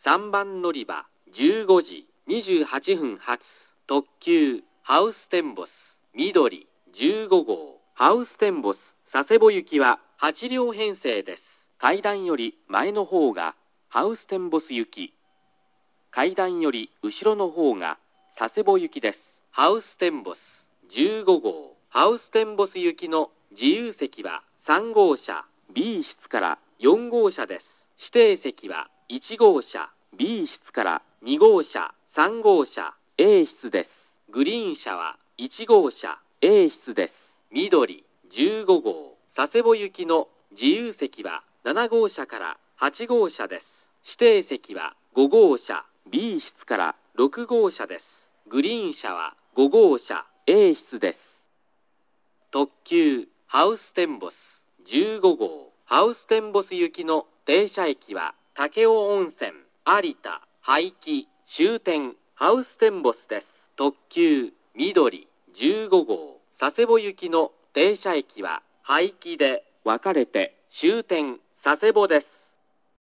3番乗り場15時28分発特急ハウステンボス緑15号ハウステンボス佐世保行きは8両編成です。階段より前の方がハウステンボス行き、階段より後ろの方が佐世保行きです。ハウステンボス15号ハウステンボス行きの自由席は3号車 B 室から4号車です。指定席は1号車 B 室から2号車3号車 A 室です。グリーン車は1号車 A 室です。緑15号佐世保行きの自由席は7号車から8号車です。指定席は5号車 B 室から6号車です。グリーン車は5号車 A 室です。特急ハウステンボス15号ハウステンボス行きの停車駅は武雄温泉、有田、廃棄、終点ハウステンボスです。特急緑15号佐世保行きの停車駅は廃棄で分かれて終点佐世保です。